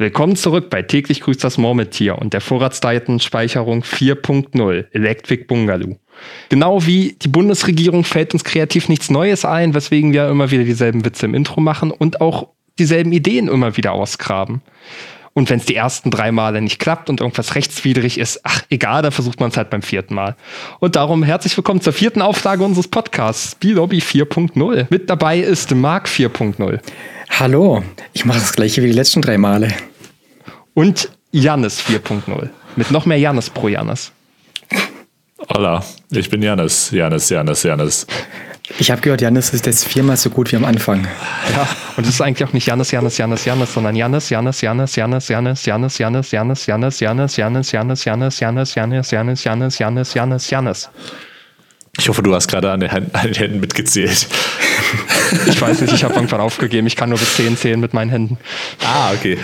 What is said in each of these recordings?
Willkommen zurück bei Täglich grüßt das Murmeltier und der Vorratsdatenspeicherung 4.0 Electric Boogaloo. Genau wie die Bundesregierung fällt uns kreativ nichts Neues ein, weswegen wir immer wieder dieselben Witze im Intro machen und auch dieselben Ideen immer wieder ausgraben. Und wenn es die ersten 3 Male nicht klappt und irgendwas rechtswidrig ist, egal, dann versucht man es halt beim 4. Mal. Und darum herzlich willkommen zur 4. Auflage unseres Podcasts, B-Lobby 4.0. Mit dabei ist Marc 4.0. Hallo, ich mache das gleiche wie die letzten 3 Male. Und Jannis 4.0. Mit noch mehr Jannis pro Jannis. Hola, ich bin Jannis. Ich habe gehört, Jannis ist jetzt 4-mal so gut wie am Anfang. Ja, und es ist eigentlich auch nicht Jannis, sondern Jannis. Ich hoffe, du hast gerade an den Händen mitgezählt. Ich weiß nicht, ich habe irgendwann aufgegeben. Ich kann nur bis 10 zählen mit meinen Händen. Okay.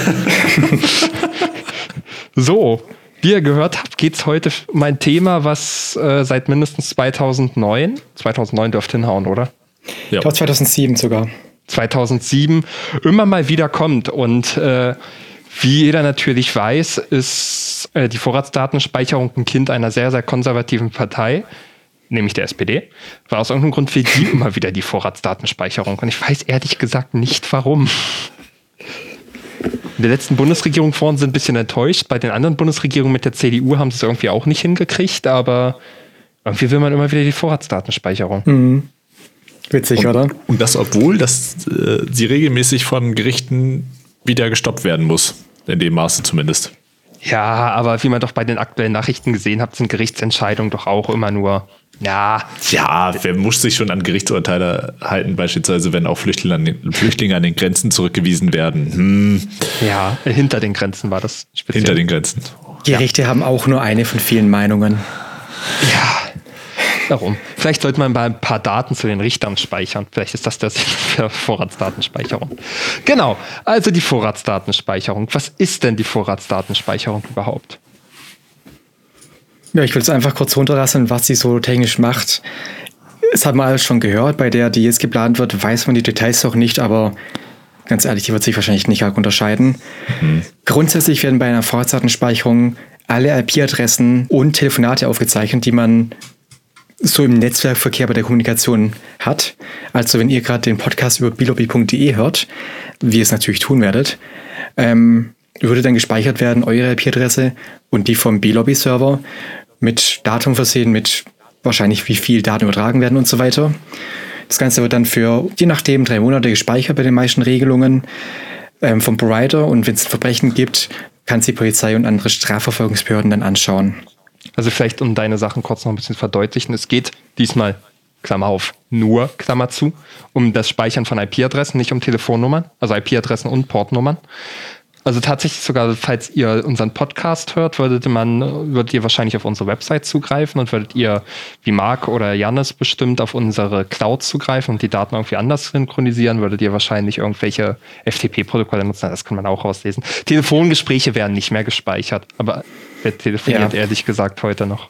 So, wie ihr gehört habt, geht es heute um ein Thema, was seit mindestens 2009 dürfte hinhauen, oder? Ja. Ich glaube 2007 sogar. 2007 immer mal wieder kommt. Und wie jeder natürlich weiß, ist die Vorratsdatenspeicherung ein Kind einer sehr, sehr konservativen Partei, nämlich der SPD. War aus irgendeinem Grund will die immer wieder die Vorratsdatenspeicherung. Und ich weiß ehrlich gesagt nicht, warum. In der letzten Bundesregierung vorhin sind ein bisschen enttäuscht. Bei den anderen Bundesregierungen mit der CDU haben sie es irgendwie auch nicht hingekriegt. Aber irgendwie will man immer wieder die Vorratsdatenspeicherung. Mhm. Witzig, oder? Und das, obwohl sie regelmäßig von Gerichten wieder gestoppt werden muss. In dem Maße zumindest. Ja, aber wie man doch bei den aktuellen Nachrichten gesehen hat, sind Gerichtsentscheidungen doch auch immer nur, ja, wer muss sich schon an Gerichtsurteile halten, beispielsweise wenn auch Flüchtlinge an den Grenzen zurückgewiesen werden? Ja, hinter den Grenzen war das speziell. Hinter den Grenzen. Gerichte haben auch nur eine von vielen Meinungen. Ja, darum. Vielleicht sollte man mal ein paar Daten zu den Richtern speichern. Vielleicht ist das der Sinn für Vorratsdatenspeicherung. Genau, also die Vorratsdatenspeicherung. Was ist denn die Vorratsdatenspeicherung überhaupt? Ja, ich will es einfach kurz runterrasseln, was sie so technisch macht. Es hat man alles schon gehört, bei der, die jetzt geplant wird, weiß man die Details noch nicht, aber ganz ehrlich, die wird sich wahrscheinlich nicht arg unterscheiden. Grundsätzlich werden bei einer Vorratsdatenspeicherung alle IP-Adressen und Telefonate aufgezeichnet, die man so im Netzwerkverkehr bei der Kommunikation hat. Also wenn ihr gerade den Podcast über bilobby.de hört, wie ihr es natürlich tun werdet, würde dann gespeichert werden, eure IP-Adresse und die vom B-Lobby-Server mit Datum versehen, mit wahrscheinlich wie viel Daten übertragen werden und so weiter. Das Ganze wird dann für, je nachdem, 3 Monate gespeichert bei den meisten Regelungen vom Provider, und wenn es ein Verbrechen gibt, kann es die Polizei und andere Strafverfolgungsbehörden dann anschauen. Also vielleicht, um deine Sachen kurz noch ein bisschen verdeutlichen, es geht diesmal, Klammer auf, nur, Klammer zu, um das Speichern von IP-Adressen, nicht um Telefonnummern, also IP-Adressen und Portnummern. Also tatsächlich sogar, falls ihr unseren Podcast hört, würdet ihr wahrscheinlich auf unsere Website zugreifen und würdet ihr, wie Marc oder Jannis bestimmt, auf unsere Cloud zugreifen und die Daten irgendwie anders synchronisieren, würdet ihr wahrscheinlich irgendwelche FTP-Protokolle nutzen. Das kann man auch auslesen. Telefongespräche werden nicht mehr gespeichert, aber wer telefoniert ehrlich gesagt heute noch.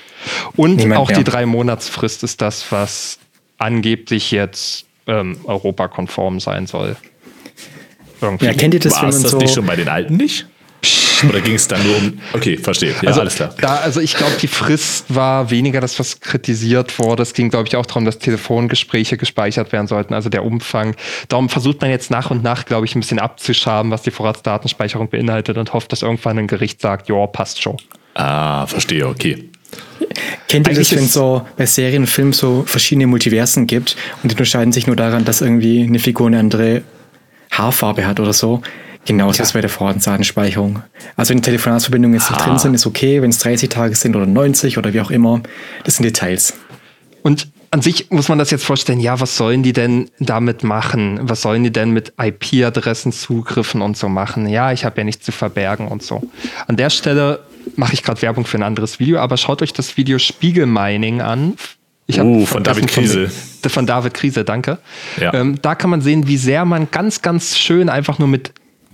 Und auch die 3-Monatsfrist ist das, was angeblich jetzt europakonform sein soll. Irgendwie. Ja, kennt ihr das? War es das nicht schon bei den Alten nicht? Oder ging es dann nur um... Okay, verstehe. Ja, also, alles klar. Also ich glaube, die Frist war weniger das, was kritisiert wurde. Es ging, glaube ich, auch darum, dass Telefongespräche gespeichert werden sollten, also der Umfang. Darum versucht man jetzt nach und nach, glaube ich, ein bisschen abzuschaben, was die Vorratsdatenspeicherung beinhaltet, und hofft, dass irgendwann ein Gericht sagt, ja, passt schon. Verstehe, okay. Kennt ihr das, wenn es so bei Serien und Filmen so verschiedene Multiversen gibt und die unterscheiden sich nur daran, dass irgendwie eine Figur eine andere Haarfarbe hat oder so? Genauso ist bei der Vorratsdatenspeicherung. Also wenn Telefonatsverbindungen jetzt nicht drin sind, ist okay. Wenn es 30 Tage sind oder 90 oder wie auch immer, das sind Details. Und an sich muss man das jetzt vorstellen, ja, was sollen die denn damit machen? Was sollen die denn mit IP-Adressen, Zugriffen und so machen? Ja, ich habe ja nichts zu verbergen und so. An der Stelle mache ich gerade Werbung für ein anderes Video, aber schaut euch das Video Spiegel Mining an. Von David Kriesel. Von David Kriesel, danke. Ja. Da kann man sehen, wie sehr man ganz, ganz schön einfach nur mit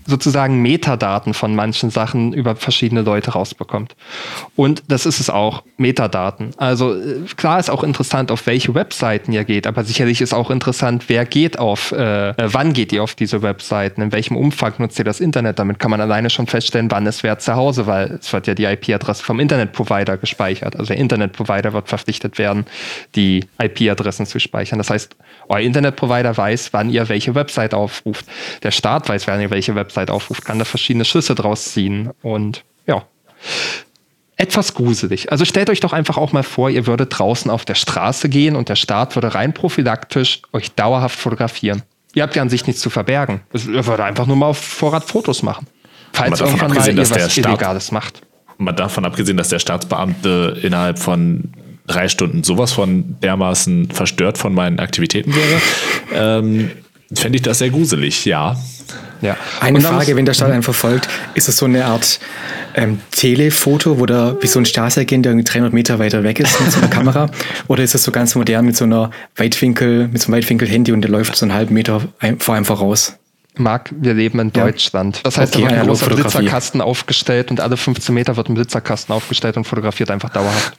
sozusagen Metadaten von manchen Sachen über verschiedene Leute rausbekommt. Und das ist es auch, Metadaten. Also klar ist auch interessant, auf welche Webseiten ihr geht, aber sicherlich ist auch interessant, wer geht wann geht ihr auf diese Webseiten, in welchem Umfang nutzt ihr das Internet. Damit kann man alleine schon feststellen, wann ist wer zu Hause, weil es wird ja die IP-Adresse vom Internetprovider gespeichert. Also der Internetprovider wird verpflichtet werden, die IP-Adressen zu speichern. Das heißt, euer Internetprovider weiß, wann ihr welche Website aufruft. Der Staat weiß, wann ihr welche Website aufruft, kann da verschiedene Schlüsse draus ziehen und ja, etwas gruselig. Also stellt euch doch einfach auch mal vor, ihr würdet draußen auf der Straße gehen und der Staat würde rein prophylaktisch euch dauerhaft fotografieren. Ihr habt ja an sich nichts zu verbergen. Ihr würdet einfach nur mal auf Vorrat Fotos machen. Falls irgendwann mal ihr was Illegales macht. Mal davon abgesehen, dass der Staatsbeamte innerhalb von 3 Stunden sowas von dermaßen verstört von meinen Aktivitäten wäre, fände ich das sehr gruselig, ja. Ja. Eine Frage, wenn der Staat einen verfolgt, ist es so eine Art Telefoto, wo der wie so ein Stasi-Agent, der irgendwie 300 Meter weiter weg ist mit so einer Kamera? Oder ist es so ganz modern mit so einem Weitwinkel-Handy und der läuft so einen halben Meter vor einem voraus? Marc, wir leben in Deutschland. Das heißt, da wird ein großer Blitzerkasten aufgestellt und alle 15 Meter wird ein Blitzerkasten aufgestellt und fotografiert einfach dauerhaft.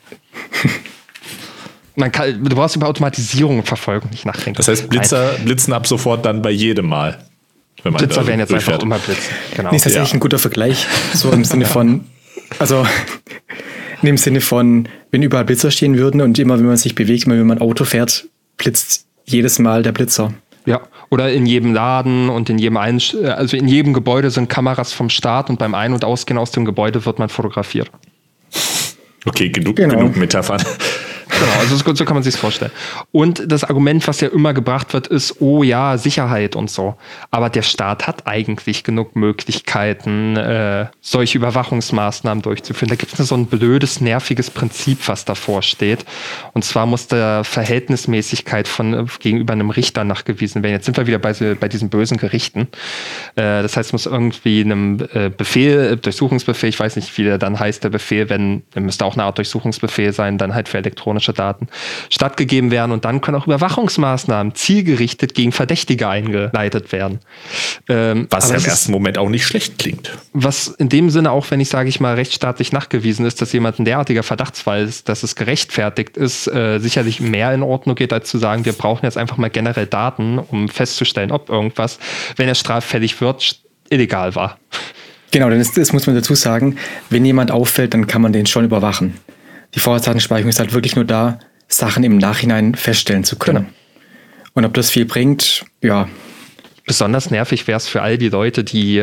Du brauchst über Automatisierung und Verfolgung nicht nachdenken. Das heißt, Blitzer blitzen ab sofort dann bei jedem Mal. Wenn man Blitzer werden jetzt einfach immer blitzen. Genau. Nee, ist tatsächlich ein guter Vergleich. So im Sinne von, wenn überall Blitzer stehen würden und immer, wenn man sich bewegt, immer wenn man Auto fährt, blitzt jedes Mal der Blitzer. Ja, oder in jedem Laden und in jedem Gebäude sind Kameras vom Staat und beim Ein- und Ausgehen aus dem Gebäude wird man fotografiert. Okay, genug Metaphern. Genau, also so kann man sich vorstellen. Und das Argument, was ja immer gebracht wird, ist, oh ja, Sicherheit und so. Aber der Staat hat eigentlich genug Möglichkeiten, solche Überwachungsmaßnahmen durchzuführen. Da gibt es so ein blödes, nerviges Prinzip, was davor steht. Und zwar muss der Verhältnismäßigkeit gegenüber einem Richter nachgewiesen werden. Jetzt sind wir wieder bei diesen bösen Gerichten. Das heißt, es muss irgendwie einem Durchsuchungsbefehl, ich weiß nicht, wie der dann heißt, der Befehl, müsste auch eine Art Durchsuchungsbefehl sein, dann halt für elektronische Daten stattgegeben werden und dann können auch Überwachungsmaßnahmen zielgerichtet gegen Verdächtige eingeleitet werden. Was ja im ersten Moment auch nicht schlecht klingt. Was in dem Sinne auch, wenn sage ich mal, rechtsstaatlich nachgewiesen ist, dass jemand ein derartiger Verdachtsfall ist, dass es gerechtfertigt ist, sicherlich mehr in Ordnung geht, als zu sagen, wir brauchen jetzt einfach mal generell Daten, um festzustellen, ob irgendwas, wenn er straffällig wird, illegal war. Genau, das muss man dazu sagen, wenn jemand auffällt, dann kann man den schon überwachen. Die Vorratsdatenspeicherung ist halt wirklich nur da, Sachen im Nachhinein feststellen zu können. Genau. Und ob das viel bringt, ja. Besonders nervig wäre es für all die Leute, die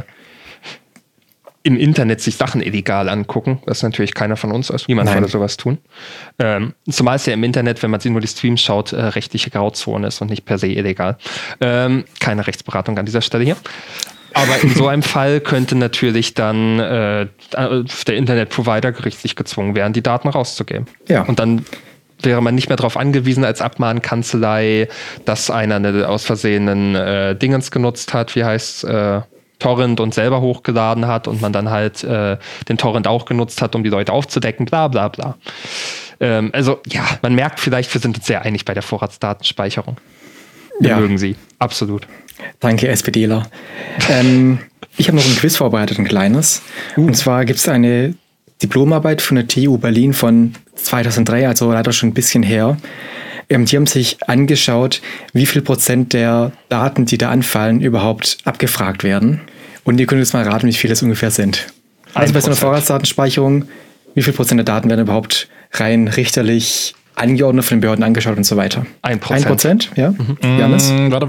im Internet sich Sachen illegal angucken. Das ist natürlich keiner von uns, also niemand würde sowas tun. Zumal es ja im Internet, wenn man sich nur die Streams schaut, rechtliche Grauzone ist und nicht per se illegal. Keine Rechtsberatung an dieser Stelle hier. Aber in so einem Fall könnte natürlich dann der Internetprovider gerichtlich gezwungen werden, die Daten rauszugeben. Ja. Und dann wäre man nicht mehr darauf angewiesen als Abmahnkanzlei, dass einer eine aus Versehen Dingens genutzt hat, wie heißt Torrent und selber hochgeladen hat und man dann halt den Torrent auch genutzt hat, um die Leute aufzudecken, bla bla bla. Also ja, man merkt vielleicht, wir sind uns sehr einig bei der Vorratsdatenspeicherung. Wir mögen sie, absolut. Danke, SPDler. Ich habe noch ein Quiz vorbereitet, ein kleines. Und zwar gibt es eine Diplomarbeit von der TU Berlin von 2003, also leider schon ein bisschen her. Die haben sich angeschaut, wie viel Prozent der Daten, die da anfallen, überhaupt abgefragt werden. Und ihr könnt jetzt mal raten, wie viel das ungefähr sind. Also bei so einer Vorratsdatenspeicherung, wie viel Prozent der Daten werden überhaupt rein richterlich angeordnet, von den Behörden angeschaut und so weiter. 1%, ja? Janis? Warte,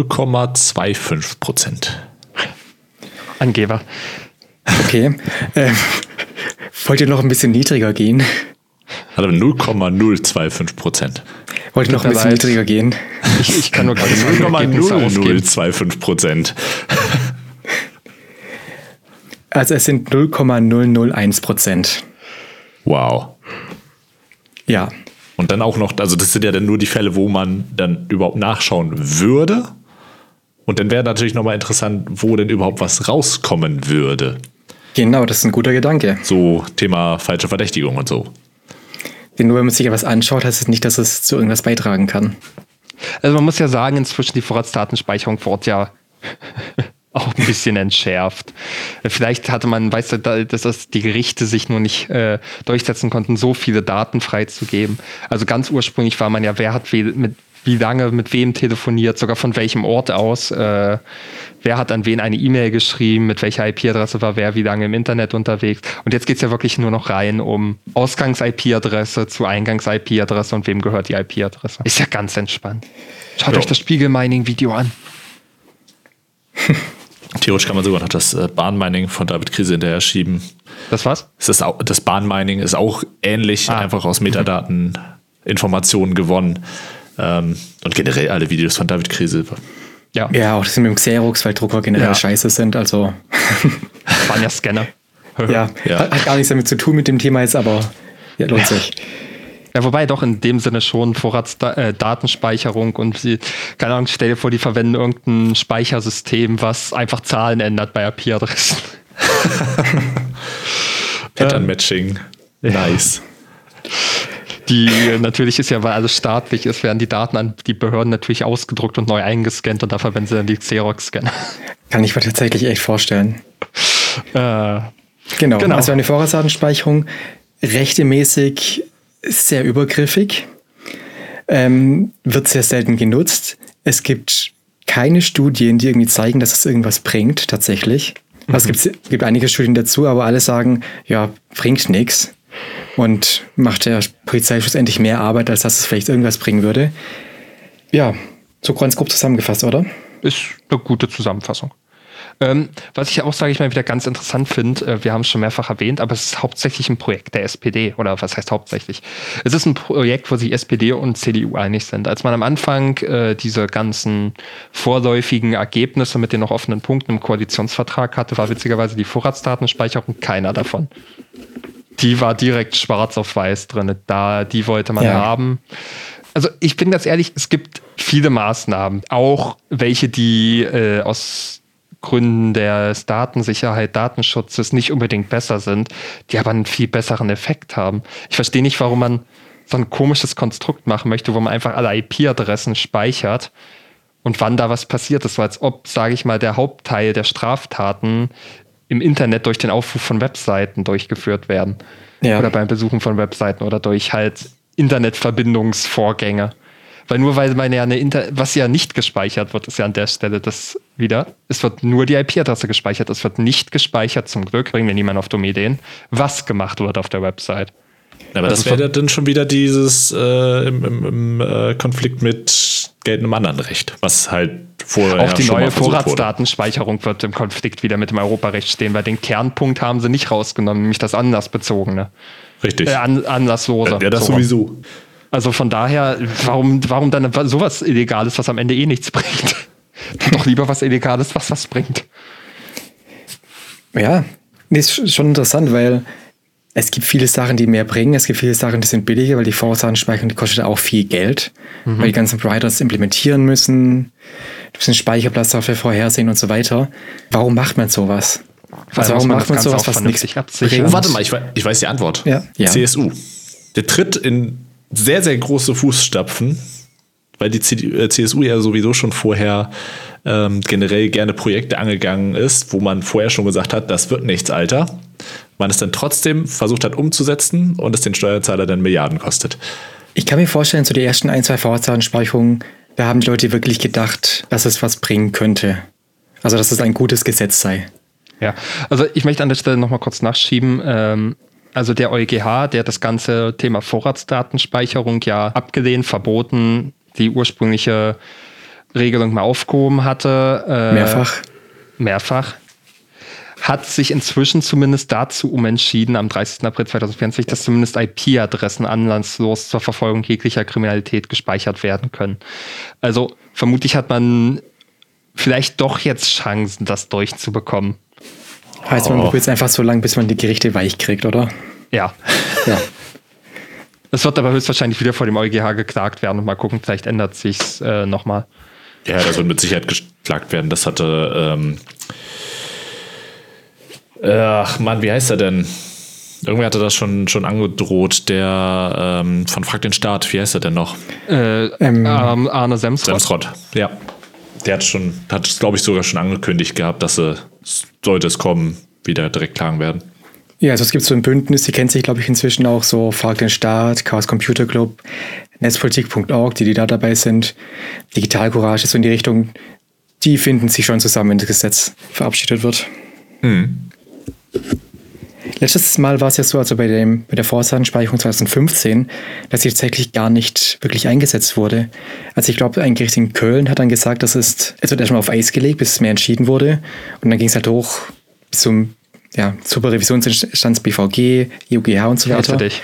0,25%. Angeber. Okay. Wollt ihr noch ein bisschen niedriger gehen? Also 0,025%. Wollt ihr noch ein bisschen niedriger gehen? Ich kann nur gerade 0,0025%. Also es sind 0,001%. Wow. Ja. Und dann auch noch, also das sind ja dann nur die Fälle, wo man dann überhaupt nachschauen würde. Und dann wäre natürlich nochmal interessant, wo denn überhaupt was rauskommen würde. Genau, das ist ein guter Gedanke. So Thema falsche Verdächtigung und so. Denn nur wenn man sich etwas anschaut, heißt es nicht, dass es zu irgendwas beitragen kann. Also man muss ja sagen, inzwischen die Vorratsdatenspeicherung wird ja auch ein bisschen entschärft. Vielleicht hatte man, weißt du, dass die Gerichte sich nur nicht durchsetzen konnten, so viele Daten freizugeben. Also ganz ursprünglich war man ja, wer hat wie lange mit wem telefoniert, sogar von welchem Ort aus, wer hat an wen eine E-Mail geschrieben, mit welcher IP-Adresse war wer wie lange im Internet unterwegs. Und jetzt geht es ja wirklich nur noch rein um Ausgangs-IP-Adresse zu Eingangs-IP-Adresse und wem gehört die IP-Adresse. Ist ja ganz entspannt. Schaut euch das Spiegel-Mining-Video an. Theoretisch kann man sogar noch das Bahnmining von David Kriese hinterher schieben. Das was? Das Bahnmining ist auch ähnlich, einfach aus Metadaten Informationen gewonnen. Und generell alle Videos von David Kriese. Ja, auch das mit dem Xerox, weil Drucker generell scheiße sind. Also waren ja Scanner. ja, hat gar nichts damit zu tun mit dem Thema jetzt, aber lohnt sich. Ja, wobei doch in dem Sinne schon Vorratsdatenspeicherung und keine Ahnung, stell dir vor, die verwenden irgendein Speichersystem, was einfach Zahlen ändert bei IP-Adressen. Pattern-Matching. Nice. Natürlich ist ja, weil alles staatlich ist, werden die Daten an die Behörden natürlich ausgedruckt und neu eingescannt und da verwenden sie dann die Xerox-Scanner. Kann ich mir tatsächlich echt vorstellen. Genau. Also eine Vorratsdatenspeicherung, rechtemäßig sehr übergriffig, wird sehr selten genutzt. Es gibt keine Studien, die irgendwie zeigen, dass es irgendwas bringt, tatsächlich. Also es gibt einige Studien dazu, aber alle sagen, ja, bringt nichts und macht der Polizei schlussendlich mehr Arbeit, als dass es vielleicht irgendwas bringen würde. Ja, so ganz grob zusammengefasst, oder? Ist eine gute Zusammenfassung. Was ich auch, sage ich mal, wieder ganz interessant finde, wir haben es schon mehrfach erwähnt, aber es ist hauptsächlich ein Projekt der SPD, oder was heißt hauptsächlich? Es ist ein Projekt, wo sich SPD und CDU einig sind. Als man am Anfang diese ganzen vorläufigen Ergebnisse mit den noch offenen Punkten im Koalitionsvertrag hatte, war witzigerweise die Vorratsdatenspeicherung keiner davon. Die war direkt schwarz auf weiß drin, die wollte man haben. Also ich bin ganz ehrlich, es gibt viele Maßnahmen, auch welche, die aus Gründen des Datensicherheit, Datenschutzes nicht unbedingt besser sind, die aber einen viel besseren Effekt haben. Ich verstehe nicht, warum man so ein komisches Konstrukt machen möchte, wo man einfach alle IP-Adressen speichert und wann da was passiert ist, so als ob, sage ich mal, der Hauptteil der Straftaten im Internet durch den Aufruf von Webseiten durchgeführt werden. Ja. Oder beim Besuchen von Webseiten oder durch halt Internetverbindungsvorgänge. Weil man ja was ja nicht gespeichert wird, ist ja an der Stelle das wieder. Es wird nur die IP-Adresse gespeichert. Es wird nicht gespeichert, zum Glück, bringen wir niemand auf dumme Ideen, was gemacht wird auf der Website. Aber das wäre dann schon wieder dieses im Konflikt mit geltendem anderen Recht, was halt vorher auch die schon neue Vorratsdatenspeicherung wird im Konflikt wieder mit dem Europarecht stehen, weil den Kernpunkt haben sie nicht rausgenommen, nämlich das anlassbezogene. Richtig. Anlasslose. Ja, das sowieso. Also von daher, warum dann sowas Illegales, was am Ende eh nichts bringt? Doch lieber was Illegales, was bringt. Ja, ist schon interessant, weil es gibt viele Sachen, die mehr bringen. Es gibt viele Sachen, die sind billiger, weil die Vorratsdatenspeicherung, die kostet auch viel Geld, weil die ganzen Providers implementieren müssen, die müssen Speicherplatz dafür vorhersehen und so weiter. Warum macht man sowas? Also warum macht man sowas, was nichts absichert? Oh, warte mal, ich weiß die Antwort. Ja. CSU. Der tritt in sehr, sehr große Fußstapfen, weil die CSU ja sowieso schon vorher generell gerne Projekte angegangen ist, wo man vorher schon gesagt hat, das wird nichts, Alter. Man es dann trotzdem versucht hat umzusetzen und es den Steuerzahler dann Milliarden kostet. Ich kann mir vorstellen, so die ersten 1, 2 Vorratsdatenspeicherungen, da haben die Leute wirklich gedacht, dass es was bringen könnte. Also, dass es ein gutes Gesetz sei. Ja, also ich möchte an der Stelle nochmal kurz nachschieben. Also der EuGH, der das ganze Thema Vorratsdatenspeicherung ja abgelehnt, verboten, die ursprüngliche Regelung mal aufgehoben hatte. Mehrfach. Hat sich inzwischen zumindest dazu umentschieden, am 30. April 2024, dass zumindest IP-Adressen anlasslos zur Verfolgung jeglicher Kriminalität gespeichert werden können. Also vermutlich hat man vielleicht doch jetzt Chancen, das durchzubekommen. Heißt, man probiert es einfach so lange, bis man die Gerichte weich kriegt, oder? Ja. Es wird aber höchstwahrscheinlich wieder vor dem EuGH geklagt werden und mal gucken, vielleicht ändert sich's nochmal. Ja, das wird mit Sicherheit geklagt werden. Das hatte ach Mann, wie heißt er denn? Irgendwer hatte das schon angedroht, der von Frag den Staat, wie heißt er denn noch? Arne Semsrott. Ja. Der hat es, glaube ich, sogar schon angekündigt gehabt, dass sollte es kommen, wieder direkt klagen werden. Ja, also es gibt so ein Bündnis, die kennt sich, glaube ich, inzwischen auch so Frag den Staat, Chaos Computer Club, Netzpolitik.org, die da dabei sind, Digital Courage, so in die Richtung, die finden sich schon zusammen, wenn das Gesetz verabschiedet wird. Letztes Mal war es ja so, also bei der Vorratsdatenspeicherung 2015, dass sie tatsächlich gar nicht wirklich eingesetzt wurde. Also ich glaube, ein Gericht in Köln hat dann gesagt, es wird erstmal auf Eis gelegt, bis es mehr entschieden wurde. Und dann ging es halt hoch bis zum Superrevisionsinstanz BVG, EuGH und so weiter. Dich.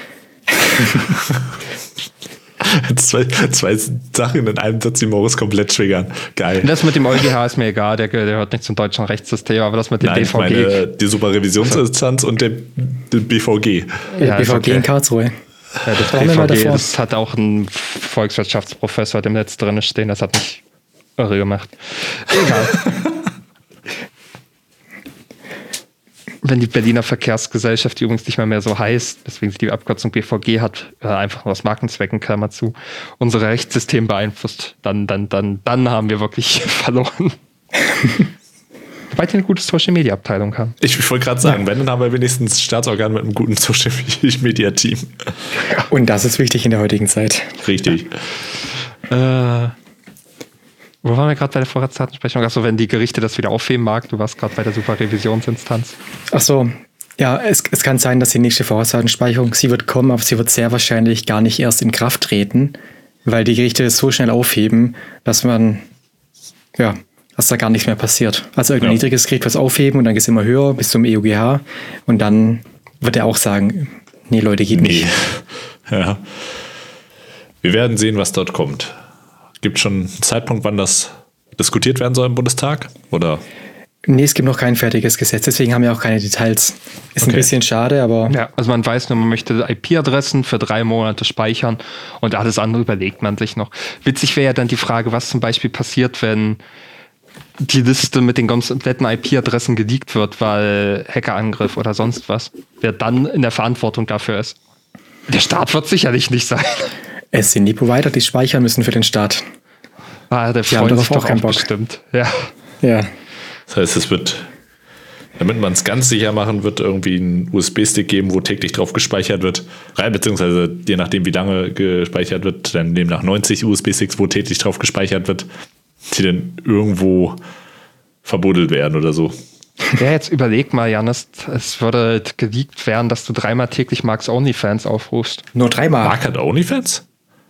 Zwei Sachen in einem Satz, die Morris komplett triggern. Geil. Das mit dem EuGH ist mir egal, der gehört nicht zum deutschen Rechtssystem, aber das mit dem BVG. Ich meine, die Superrevisionsinstanz und der BVG. Ja, BVG okay. In Karlsruhe. Ja, das BVG, das hat auch ein Volkswirtschaftsprofessor dem Netz drin stehen, das hat mich irre gemacht. Egal. Wenn die Berliner Verkehrsgesellschaft, die übrigens nicht mehr so heißt, deswegen sie die Abkürzung BVG hat, einfach nur aus Markenzwecken, Klammer zu, unser Rechtssystem beeinflusst, dann haben wir wirklich verloren. Wobei die eine gute Social-Media-Abteilung haben. Ich wollte gerade sagen, wenn, dann haben wir wenigstens ein Staatsorgan mit einem guten Social-Media-Team. Und das ist wichtig in der heutigen Zeit. Richtig. Wo waren wir gerade bei der Vorratsdatenspeicherung? Achso, wenn die Gerichte das wieder aufheben mag, du warst gerade bei der Superrevisionsinstanz. Achso, ja, es kann sein, dass die nächste Vorratsdatenspeicherung, sie wird kommen, aber sie wird sehr wahrscheinlich gar nicht erst in Kraft treten, weil die Gerichte es so schnell aufheben, dass da gar nichts mehr passiert. Also irgendein niedriges Gericht was aufheben und dann geht es immer höher bis zum EuGH und dann wird er auch sagen, nee Leute, geht nicht. Ja. Wir werden sehen, was dort kommt. Gibt es schon einen Zeitpunkt, wann das diskutiert werden soll im Bundestag? Oder? Nee, es gibt noch kein fertiges Gesetz, deswegen haben wir auch keine Details. Ist ein bisschen schade, aber... Ja, also man weiß nur, man möchte IP-Adressen für 3 Monate speichern und alles andere überlegt man sich noch. Witzig wäre ja dann die Frage, was zum Beispiel passiert, wenn die Liste mit den kompletten IP-Adressen geleakt wird, weil Hackerangriff oder sonst was. Wer dann in der Verantwortung dafür ist. Der Staat wird sicherlich nicht sein. Es sind die Provider, die speichern müssen für den Staat. Der freut sich doch auch bestimmt. Ja. Das heißt, es wird, damit man es ganz sicher machen, wird irgendwie ein USB-Stick geben, wo täglich drauf gespeichert wird. Beziehungsweise je nachdem, wie lange gespeichert wird, dann demnach 90 USB-Sticks, wo täglich drauf gespeichert wird, die dann irgendwo verbuddelt werden oder so. Ja, jetzt überleg mal, Janis, es würde geleakt werden, dass du 3-mal täglich Marks OnlyFans aufrufst. Nur 3-mal? Mark hat OnlyFans?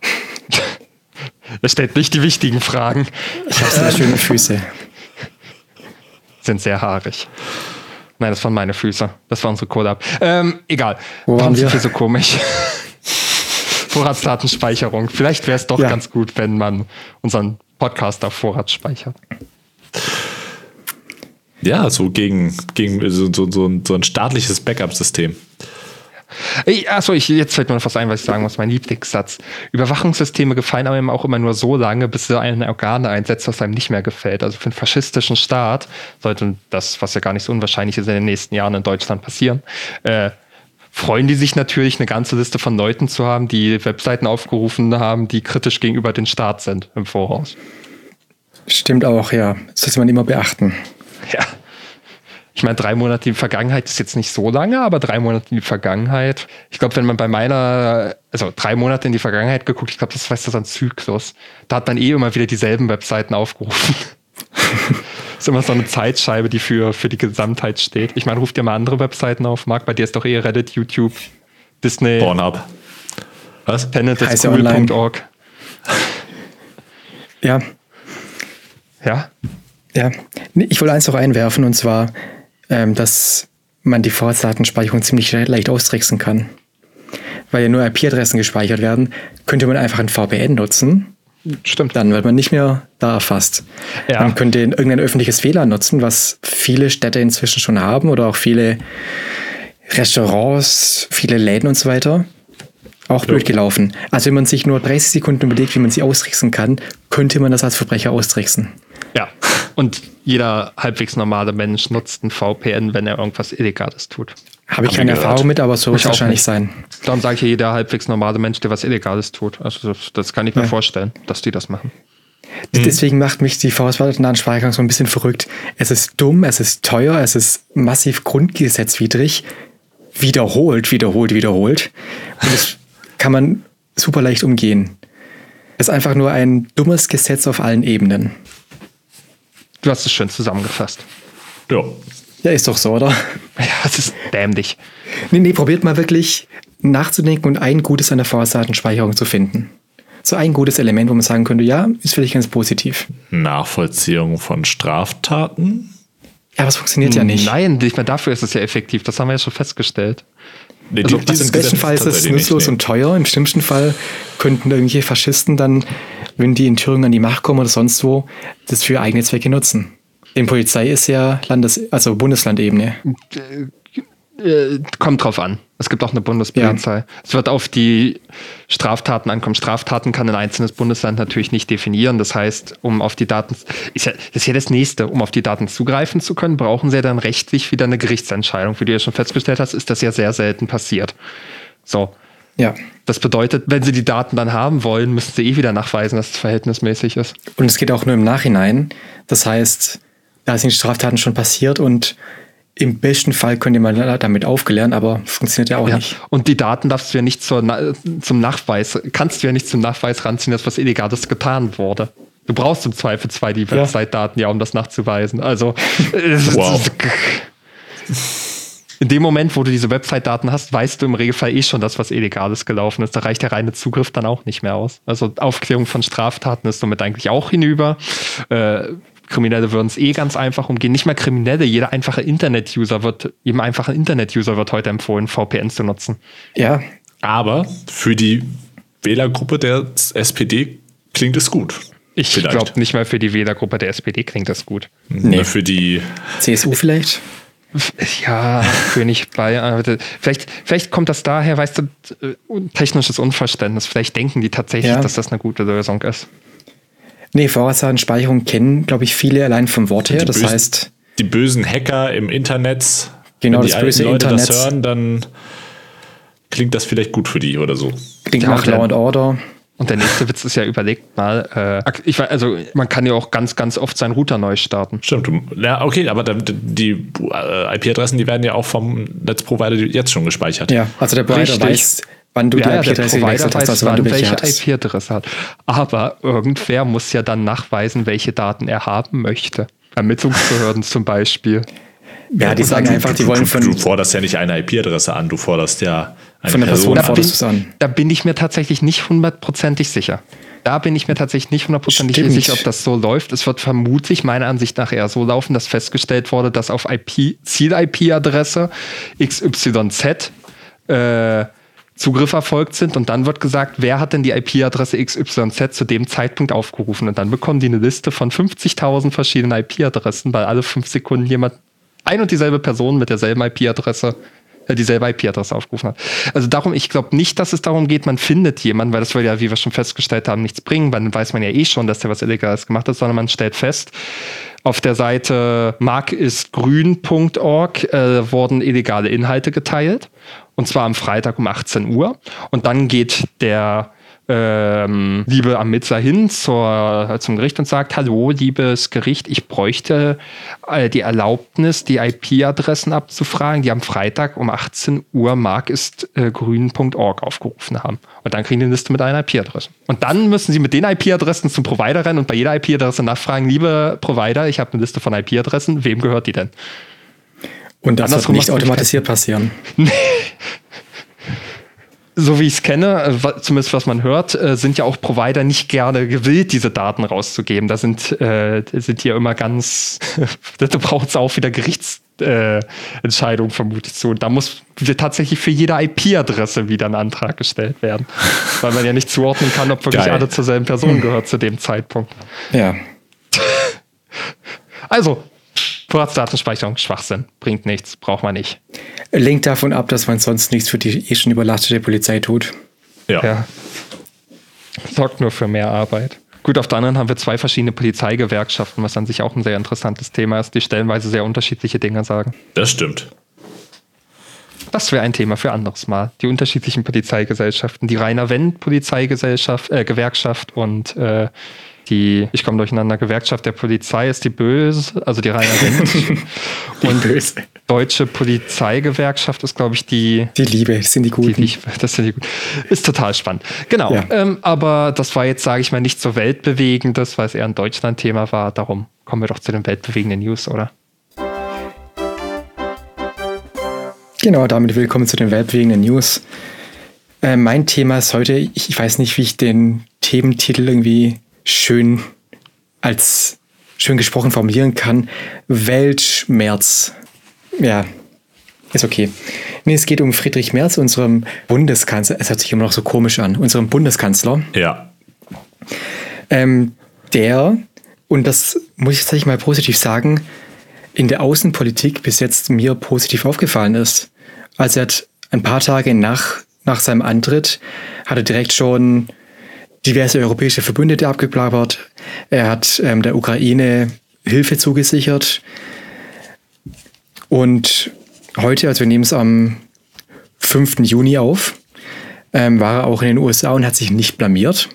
Er stellt nicht die wichtigen Fragen. Ich habe sehr schöne Füße. Sind sehr haarig. Nein, das waren meine Füße. Das war unsere Collab. Egal. Wo waren wir? Viel so komisch. Vorratsdatenspeicherung. Vielleicht wäre es doch ganz gut, wenn man unseren Podcast auf Vorrat speichert. Ja, so gegen so ein staatliches Backup-System. Achso, jetzt fällt mir noch was ein, was ich sagen muss. Mein Lieblingssatz. Überwachungssysteme gefallen einem auch immer nur so lange, bis sie ein Organ einsetzt, was einem nicht mehr gefällt. Also für einen faschistischen Staat sollte das, was ja gar nicht so unwahrscheinlich ist, in den nächsten Jahren in Deutschland passieren, freuen die sich natürlich, eine ganze Liste von Leuten zu haben, die Webseiten aufgerufen haben, die kritisch gegenüber dem Staat sind im Voraus. Stimmt auch, ja. Das sollte man immer beachten. Ja. Ich meine, 3 Monate in die Vergangenheit ist jetzt nicht so lange, aber 3 Monate in die Vergangenheit. Ich glaube, wenn man bei 3 Monate in die Vergangenheit geguckt, ich glaube, das war so ein Zyklus. Da hat man immer wieder dieselben Webseiten aufgerufen. Das ist immer so eine Zeitscheibe, die für die Gesamtheit steht. Ich meine, ruft dir mal andere Webseiten auf, Marc. Bei dir ist doch eher Reddit, YouTube, Disney. Pornhub. Was? Tenet.school.org. Ja. Ja? Ja. Ich wollte eins noch einwerfen, und zwar, dass man die Vorratsdatenspeicherung ziemlich leicht austricksen kann. Weil ja nur IP-Adressen gespeichert werden, könnte man einfach ein VPN nutzen. Stimmt. Dann wird man nicht mehr da erfasst. Ja. Man könnte irgendein öffentliches WLAN nutzen, was viele Städte inzwischen schon haben oder auch viele Restaurants, viele Läden und so weiter. Auch blöd gelaufen. Also wenn man sich nur 30 Sekunden überlegt, wie man sie austricksen kann, könnte man das als Verbrecher austricksen. Ja, und jeder halbwegs normale Mensch nutzt ein VPN, wenn er irgendwas Illegales tut. Habe ich keine Erfahrung mit, aber so wird es wahrscheinlich sein. Darum sage ich, jeder halbwegs normale Mensch, der was Illegales tut. Also das kann ich mir vorstellen, dass die das machen. Deswegen macht mich die Vorratsdatenspeicherung so ein bisschen verrückt. Es ist dumm, es ist teuer, es ist massiv grundgesetzwidrig. Wiederholt. Und das kann man super leicht umgehen. Es ist einfach nur ein dummes Gesetz auf allen Ebenen. Du hast es schön zusammengefasst. Ja. Ja, ist doch so, oder? Ja, das ist dämlich. Nee, probiert mal wirklich nachzudenken und ein Gutes an der Vorratsdatenspeicherung zu finden. So ein gutes Element, wo man sagen könnte, ja, ist vielleicht ganz positiv. Nachvollziehung von Straftaten? Ja, aber es funktioniert ja nicht. Nein, nicht mehr dafür ist es ja effektiv. Das haben wir ja schon festgestellt. Nee, Also im besten Fall ist es nutzlos und teuer. Im schlimmsten Fall könnten irgendwelche Faschisten dann, wenn die in Thüringen an die Macht kommen oder sonst wo, das für eigene Zwecke nutzen. Denn Polizei ist ja Bundeslandebene. Kommt drauf an. Es gibt auch eine Bundespolizei. Ja. Es wird auf die Straftaten ankommen. Straftaten kann ein einzelnes Bundesland natürlich nicht definieren. Das heißt, um auf die Daten, das ist ja das Nächste, um auf die Daten zugreifen zu können, brauchen sie ja dann rechtlich wieder eine Gerichtsentscheidung. Wie du ja schon festgestellt hast, ist das ja sehr selten passiert. So. Ja. Das bedeutet, wenn sie die Daten dann haben wollen, müssen sie wieder nachweisen, dass es verhältnismäßig ist. Und es geht auch nur im Nachhinein. Das heißt, da sind Straftaten schon passiert und im besten Fall könnte man damit aufklären, aber funktioniert ja auch nicht. Und die Daten darfst du ja nicht zum Nachweis ranziehen, dass was Illegales getan wurde. Du brauchst im Zweifelsfall die Website-Daten um das nachzuweisen. Also wow. In dem Moment, wo du diese Website-Daten hast, weißt du im Regelfall schon, dass was Illegales gelaufen ist. Da reicht der reine Zugriff dann auch nicht mehr aus. Also Aufklärung von Straftaten ist somit eigentlich auch hinüber. Kriminelle würden es ganz einfach umgehen. Nicht mal Kriminelle, jedem einfachen Internet-User wird heute empfohlen, VPN zu nutzen. Ja. Aber für die Wählergruppe der SPD klingt es gut. Ich glaube nicht mal für die Wählergruppe der SPD klingt das gut. Nee. Für die CSU vielleicht? Ja, König Bayern. Vielleicht kommt das daher, weißt du, technisches Unverständnis. Vielleicht denken die tatsächlich, dass das eine gute Lösung ist. Nee, Vorratsdatenspeicherung kennen, glaube ich, viele allein vom Wort her. Das heißt, die bösen Hacker im Internet, genau, wenn das böse Leute Internet das hören, dann klingt das vielleicht gut für die oder so. Klingt nach Law and Order. Und der nächste Witz ist ja, überlegt mal, man kann ja auch ganz, ganz oft seinen Router neu starten. Stimmt, ja, okay, aber die IP-Adressen, die werden ja auch vom Netzprovider jetzt schon gespeichert. Ja, also der Provider weiß, wann du die IP-Adresse gewechselt hast, also wann du welche IP-Adresse hat. Aber irgendwer muss ja dann nachweisen, welche Daten er haben möchte. Ermittlungsbehörden zum Beispiel. Ja, die sagen einfach, die wollen von... Du forderst ja nicht eine IP-Adresse an, du forderst ja eine von der Person forderst du es an. Da bin ich mir tatsächlich nicht hundertprozentig sicher. Ob das so läuft. Es wird vermutlich meiner Ansicht nach eher so laufen, dass festgestellt wurde, dass auf Ziel-IP-Adresse XYZ Zugriff erfolgt sind und dann wird gesagt, wer hat denn die IP-Adresse XYZ zu dem Zeitpunkt aufgerufen und dann bekommen die eine Liste von 50.000 verschiedenen IP-Adressen, weil alle 5 Sekunden jemand ein und dieselbe Person mit derselben IP-Adresse dieselbe IP-Adresse aufgerufen hat. Also darum, ich glaube nicht, dass es darum geht, man findet jemanden, weil das würde ja, wie wir schon festgestellt haben, nichts bringen, weil dann weiß man ja schon, dass der was Illegales gemacht hat, sondern man stellt fest, auf der Seite markistgrün.org wurden illegale Inhalte geteilt. Und zwar am Freitag um 18 Uhr. Und dann geht der liebe Ermittler hin zum Gericht und sagt, hallo, liebes Gericht, ich bräuchte die Erlaubnis, die IP-Adressen abzufragen, die am Freitag um 18 Uhr markistgrün.org aufgerufen haben. Und dann kriegen die eine Liste mit einer IP-Adresse. Und dann müssen sie mit den IP-Adressen zum Provider rennen und bei jeder IP-Adresse nachfragen, liebe Provider, ich habe eine Liste von IP-Adressen, wem gehört die denn? Und das wird nicht automatisiert passieren. Nee. So wie ich es kenne, zumindest was man hört, sind ja auch Provider nicht gerne gewillt, diese Daten rauszugeben. Da sind hier immer ganz, da braucht es auch wieder Gerichtsentscheidungen, vermute ich so. Und da muss tatsächlich für jede IP-Adresse wieder ein Antrag gestellt werden. Weil man ja nicht zuordnen kann, ob wirklich alle zur selben Person gehört zu dem Zeitpunkt. Ja. Also, Vorratsdatenspeicherung, Schwachsinn. Bringt nichts, braucht man nicht. Lenkt davon ab, dass man sonst nichts für die schon überlastete Polizei tut. Ja. Sorgt nur für mehr Arbeit. Gut, auf der anderen haben wir 2 verschiedene Polizeigewerkschaften, was an sich auch ein sehr interessantes Thema ist, die stellenweise sehr unterschiedliche Dinge sagen. Das stimmt. Das wäre ein Thema für anderes Mal. Die unterschiedlichen Polizeigesellschaften. Die Rainer Wendt Polizeigewerkschaft und ich komme durcheinander, Gewerkschaft der Polizei ist die böse, also die Rainer Wendt. Und böse. Deutsche Polizeigewerkschaft ist, glaube ich, die Liebe, das sind die Guten. Das sind die Guten. Ist total spannend. Genau, Ja. Aber das war jetzt, sage ich mal, nicht so weltbewegendes, weil es eher ein Deutschland-Thema war. Darum kommen wir doch zu den weltbewegenden News, oder? Genau, damit willkommen zu den weltbewegenden News. Mein Thema ist heute, ich weiß nicht, wie ich den Thementitel irgendwie schön gesprochen formulieren kann. Weltschmerz. Ja, ist okay. Nee, es geht um Friedrich Merz, unserem Bundeskanzler. Es hört sich immer noch so komisch an. Unserem Bundeskanzler. Ja. Der, und das muss ich tatsächlich mal positiv sagen, in der Außenpolitik bis jetzt mir positiv aufgefallen ist. Also er hat ein paar Tage nach seinem Antritt, hat er direkt schon diverse europäische Verbündete abgeplappert. Er hat der Ukraine Hilfe zugesichert. Und heute, also wir nehmen es am 5. Juni auf, war er auch in den USA und hat sich nicht blamiert.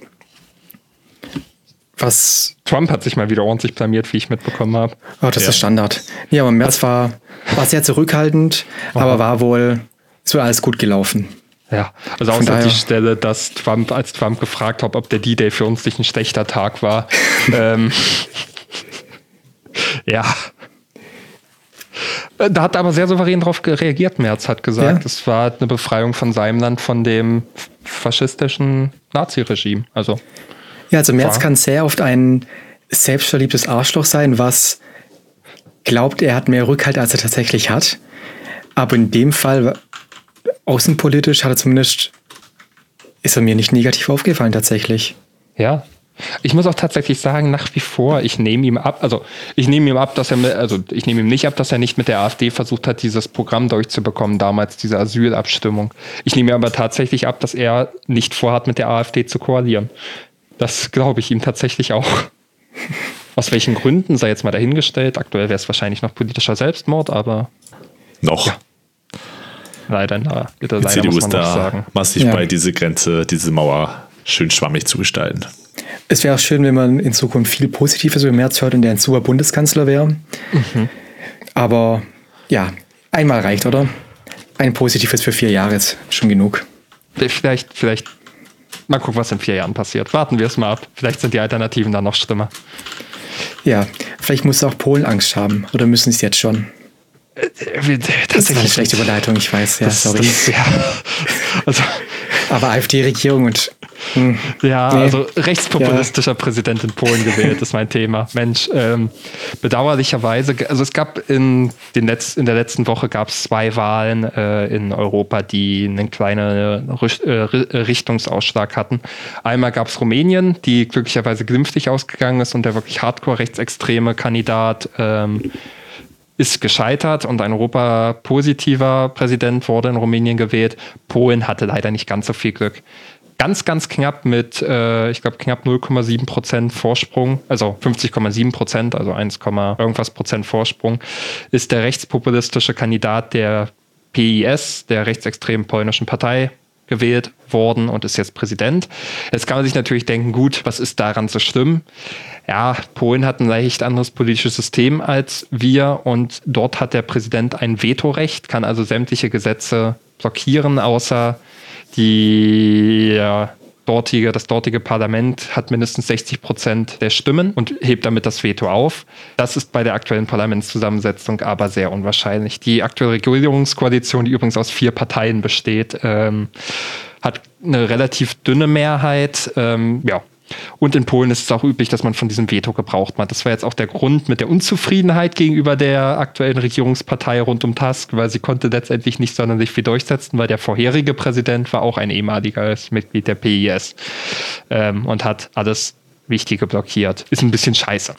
Trump hat sich mal wieder ordentlich blamiert, wie ich mitbekommen habe. Oh, das ist Standard. Ja, aber Merz war sehr zurückhaltend, aber war wohl so alles gut gelaufen. Ja, also außer die Stelle, dass als Trump gefragt hat, ob der D-Day für uns nicht ein schlechter Tag war. Ja. Da hat aber sehr souverän darauf reagiert. Merz hat gesagt, es war eine Befreiung von seinem Land von dem faschistischen Naziregime. Also Merz kann sehr oft ein selbstverliebtes Arschloch sein, was glaubt, er hat mehr Rückhalt, als er tatsächlich hat. Aber in dem Fall, außenpolitisch, ist er mir nicht negativ aufgefallen tatsächlich. Ja. Ich muss auch tatsächlich sagen, nach wie vor, ich nehme ihm nicht ab, dass er nicht mit der AfD versucht hat, dieses Programm durchzubekommen, damals diese Asylabstimmung. Ich nehme ihm aber tatsächlich ab, dass er nicht vorhat, mit der AfD zu koalieren. Das glaube ich ihm tatsächlich auch. Aus welchen Gründen sei jetzt mal dahingestellt. Aktuell wäre es wahrscheinlich noch politischer Selbstmord, aber noch. Ja. Leider die CDU ist da massiv bei, diese Mauer schön schwammig zu gestalten. Es wäre auch schön, wenn man in Zukunft viel Positives über Merz hört und der ein super Bundeskanzler wäre. Mhm. Aber ja, einmal reicht, oder? Ein Positives für 4 Jahre ist schon genug. Vielleicht mal gucken, was in 4 Jahren passiert. Warten wir es mal ab. Vielleicht sind die Alternativen dann noch schlimmer. Ja, vielleicht muss auch Polen Angst haben. Oder müssen sie es jetzt schon? Das ist eine schlechte Überleitung, ich weiß. Ja, sorry. Aber AfD-Regierung und... Also rechtspopulistischer Präsident in Polen gewählt, ist mein Thema. Mensch, bedauerlicherweise, also es gab in der letzten Woche gab es 2 Wahlen in Europa, die einen kleinen Richtungsausschlag hatten. Einmal gab es Rumänien, die glücklicherweise glimpflich ausgegangen ist und der wirklich hardcore rechtsextreme Kandidat ist gescheitert und ein europapositiver Präsident wurde in Rumänien gewählt. Polen hatte leider nicht ganz so viel Glück. Ganz, ganz knapp mit, ich glaube, knapp 0,7% Vorsprung, also 50,7%, also 1, irgendwas Prozent Vorsprung, ist der rechtspopulistische Kandidat der PiS, der rechtsextremen polnischen Partei, gewählt worden und ist jetzt Präsident. Jetzt kann man sich natürlich denken, gut, was ist daran so schlimm? Ja, Polen hat ein leicht anderes politisches System als wir und dort hat der Präsident ein Vetorecht, kann also sämtliche Gesetze blockieren, außer das dortige Parlament hat mindestens 60% der Stimmen und hebt damit das Veto auf. Das ist bei der aktuellen Parlamentszusammensetzung aber sehr unwahrscheinlich. Die aktuelle Regierungskoalition, die übrigens aus 4 Parteien besteht, hat eine relativ dünne Mehrheit. Und in Polen ist es auch üblich, dass man von diesem Veto Gebrauch macht. Das war jetzt auch der Grund mit der Unzufriedenheit gegenüber der aktuellen Regierungspartei rund um Tusk, weil sie konnte letztendlich nicht sonderlich viel durchsetzen, weil der vorherige Präsident war auch ein ehemaliges Mitglied der PiS und hat alles Wichtige blockiert. Ist ein bisschen scheiße.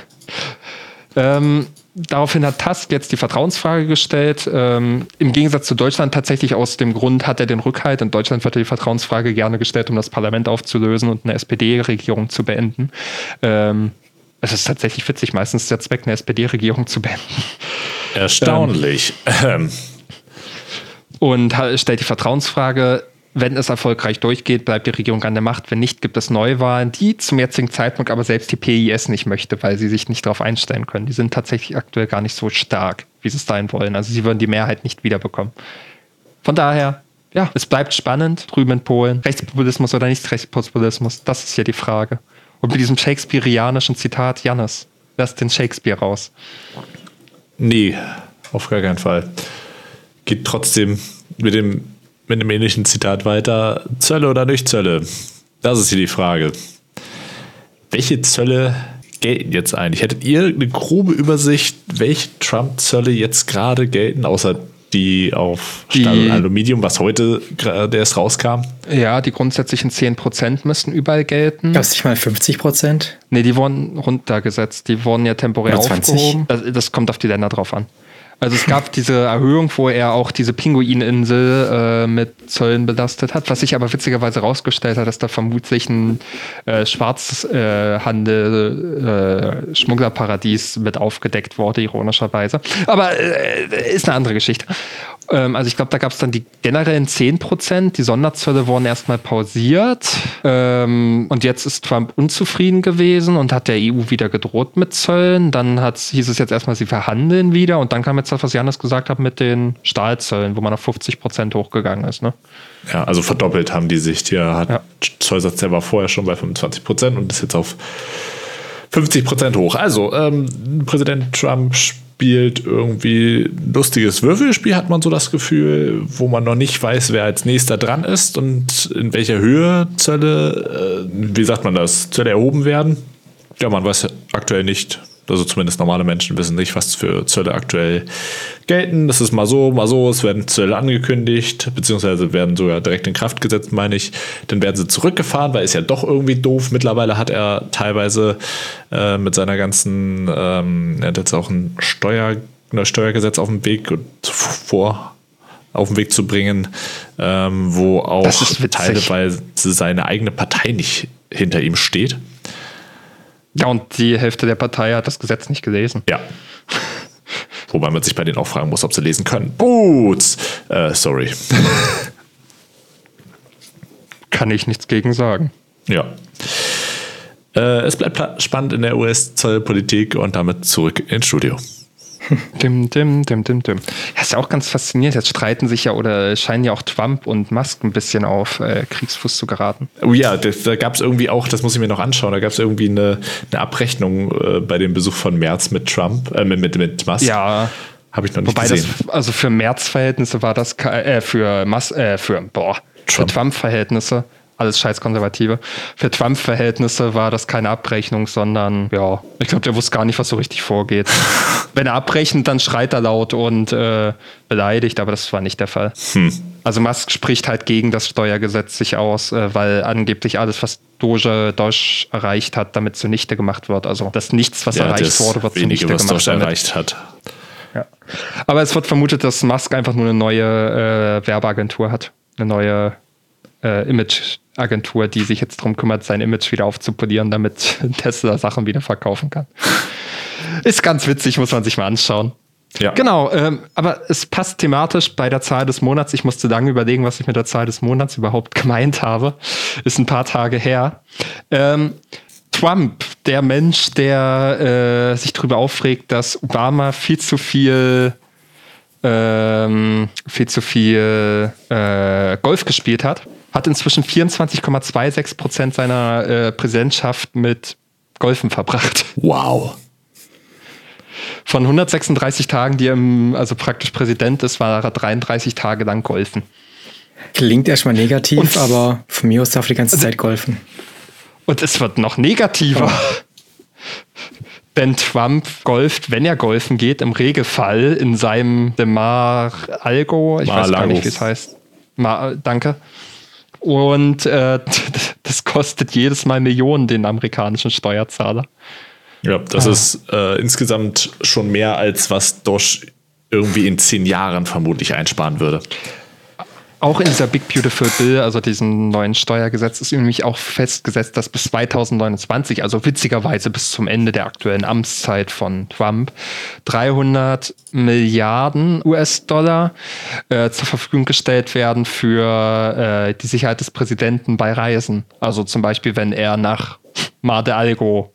Daraufhin hat Tusk jetzt die Vertrauensfrage gestellt. Im Gegensatz zu Deutschland tatsächlich aus dem Grund hat er den Rückhalt. In Deutschland wird die Vertrauensfrage gerne gestellt, um das Parlament aufzulösen und eine SPD-Regierung zu beenden. Es ist tatsächlich witzig, meistens der Zweck, eine SPD-Regierung zu beenden. Erstaunlich. Und stellt die Vertrauensfrage. wenn es erfolgreich durchgeht, bleibt die Regierung an der Macht. Wenn nicht, gibt es Neuwahlen, die zum jetzigen Zeitpunkt aber selbst die PIS nicht möchte, weil sie sich nicht darauf einstellen können. Die sind tatsächlich aktuell gar nicht so stark, wie sie es sein wollen. Also sie würden die Mehrheit nicht wiederbekommen. Von daher, ja, es bleibt spannend drüben in Polen. Rechtspopulismus oder nicht Rechtspopulismus, das ist hier die Frage. Und mit diesem shakespearianischen Zitat, Jannis, lass den Shakespeare raus. Nee, auf gar keinen Fall. Geht trotzdem mit dem ähnlichen Zitat weiter. Zölle oder nicht Zölle? Das ist hier die Frage. Welche Zölle gelten jetzt eigentlich? Hättet ihr eine grobe Übersicht, welche Trump-Zölle jetzt gerade gelten, außer die auf Stahl und Aluminium, was heute gerade erst rauskam? Ja, die grundsätzlichen 10% müssten überall gelten. Gab es nicht mal 50%? Nee, die wurden runtergesetzt. Die wurden ja temporär aufgehoben. Das kommt auf die Länder drauf an. Also es gab diese Erhöhung, wo er auch diese Pinguininsel mit Zöllen belastet hat, was sich aber witzigerweise herausgestellt hat, dass da vermutlich ein Schwarzhandel, Schmugglerparadies mit aufgedeckt wurde, ironischerweise. Aber ist eine andere Geschichte. Also ich glaube, da gab es dann die generellen 10%, die Sonderzölle wurden erstmal pausiert und jetzt ist Trump unzufrieden gewesen und hat der EU wieder gedroht mit Zöllen. Dann hieß es jetzt erstmal, sie verhandeln wieder und dann kam jetzt das, was Jannis gesagt hat mit den Stahlzöllen, wo man auf 50% hochgegangen ist. Ne? Ja, also verdoppelt haben die sich. Zollsatz, der war vorher schon bei 25% und ist jetzt auf 50% hoch. Also Präsident Trump spielt irgendwie ein lustiges Würfelspiel, hat man so das Gefühl, wo man noch nicht weiß, wer als nächster dran ist und in welcher Höhe Zölle, wie sagt man das, Zölle erhoben werden. Ja, man weiß aktuell nicht, also zumindest normale Menschen wissen nicht, was für Zölle aktuell gelten. Das ist mal so, es werden Zölle angekündigt, beziehungsweise werden sogar direkt in Kraft gesetzt, meine ich. Dann werden sie zurückgefahren, weil ist ja doch irgendwie doof. Mittlerweile hat er teilweise mit seiner ganzen, er hat jetzt auch ein Steuergesetz auf dem Weg auf den Weg zu bringen, wo auch teilweise seine eigene Partei nicht hinter ihm steht. Ja, und die Hälfte der Partei hat das Gesetz nicht gelesen. Ja. Wobei man sich bei denen auch fragen muss, ob sie lesen können. Boots! Sorry. Kann ich nichts gegen sagen. Ja. Es bleibt spannend in der US-Zollpolitik und damit zurück ins Studio. Ja, ist ja auch ganz faszinierend. Jetzt streiten sich ja oder scheinen ja auch Trump und Musk ein bisschen auf Kriegsfuß zu geraten. Oh ja, da gab es irgendwie auch, das muss ich mir noch anschauen, da gab es irgendwie eine Abrechnung bei dem Besuch von Merz mit Trump, mit Musk. Ja. Habe ich noch nicht gesehen. Also für Merz-Verhältnisse war das, für Trump-Verhältnisse, alles scheiß Konservative. Für Trump-Verhältnisse war das keine Abrechnung, sondern, ja, ich glaube, der wusste gar nicht, was so richtig vorgeht. Wenn er abrechnet, dann schreit er laut und beleidigt, aber das war nicht der Fall. Also Musk spricht halt gegen das Steuergesetz sich aus, weil angeblich alles, was Doge erreicht hat, damit zunichte gemacht wird. Also das Nichts, was erreicht wurde, wird zunichte gemacht. Was Doge erreicht hat. Ja. Aber es wird vermutet, dass Musk einfach nur eine neue Werbeagentur hat. Eine neue Image-Agentur, die sich jetzt darum kümmert, sein Image wieder aufzupolieren, damit Tesla Sachen wieder verkaufen kann. Ist ganz witzig, muss man sich mal anschauen. Ja. Genau, aber es passt thematisch bei der Zahl des Monats. Ich musste lange überlegen, was ich mit der Zahl des Monats überhaupt gemeint habe. Ist ein paar Tage her. Trump, der Mensch, der sich darüber aufregt, dass Obama viel zu viel Golf gespielt hat inzwischen 24,26% seiner Präsidentschaft mit Golfen verbracht. Wow. Von 136 Tagen, die er also praktisch Präsident ist, war er 33 Tage lang golfen. Klingt erstmal negativ, aber von mir aus darf er die ganze Zeit golfen. Und es wird noch negativer. Oh. Denn Trump golft, wenn er golfen geht, im Regelfall in seinem Mar-Algo, ich weiß gar nicht, wie es heißt. Danke. Und das kostet jedes Mal Millionen den amerikanischen Steuerzahler. Ja, das ist insgesamt schon mehr, als was Doge irgendwie in 10 Jahren vermutlich einsparen würde. Auch in dieser Big Beautiful Bill, also diesem neuen Steuergesetz, ist nämlich auch festgesetzt, dass bis 2029, also witzigerweise bis zum Ende der aktuellen Amtszeit von Trump, 300 Milliarden US-Dollar zur Verfügung gestellt werden für die Sicherheit des Präsidenten bei Reisen. Also zum Beispiel, wenn er nach Mar-a-Lago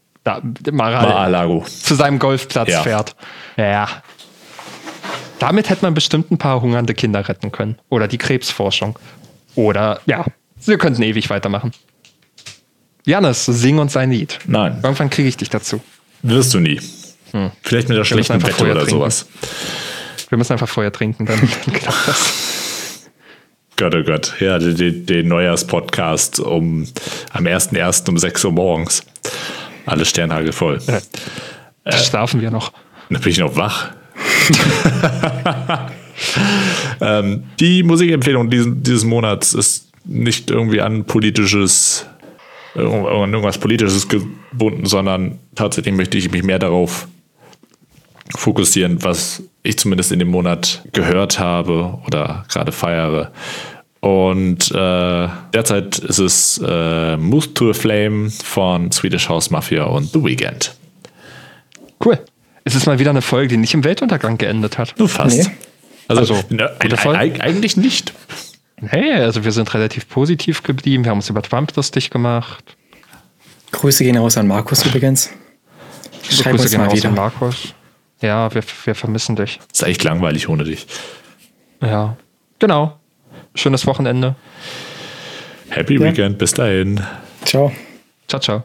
zu seinem Golfplatz fährt. Ja. Damit hätte man bestimmt ein paar hungernde Kinder retten können. Oder die Krebsforschung. Oder, ja, wir könnten ewig weitermachen. Jannis, sing uns ein Lied. Nein. Irgendwann kriege ich dich dazu. Wirst du nie. Vielleicht mit der schlechten Wette oder sowas. Wir müssen einfach vorher trinken, dann klappt das. Gott, oh Gott. Ja, den Neujahrspodcast am 1.1. um 6 Uhr morgens. Alles sternhagelvoll. Schlafen wir noch. Da bin ich noch wach. Die Musikempfehlung dieses Monats ist nicht irgendwie an irgendwas Politisches gebunden, sondern tatsächlich möchte ich mich mehr darauf fokussieren, was ich zumindest in dem Monat gehört habe oder gerade feiere. Und derzeit ist es Move to a Flame von Swedish House Mafia und The Weeknd. Cool. Es ist mal wieder eine Folge, die nicht im Weltuntergang geendet hat. Nur fast. Nee. Also eigentlich nicht. Nee, also wir sind relativ positiv geblieben. Wir haben uns über Trump lustig gemacht. Grüße gehen raus an Markus übrigens. Schreib Grüße gehen raus an Markus. Ja, wir vermissen dich. Ist echt langweilig ohne dich. Ja, genau. Schönes Wochenende. Happy Weekend. Bis dahin. Ciao. Ciao, ciao.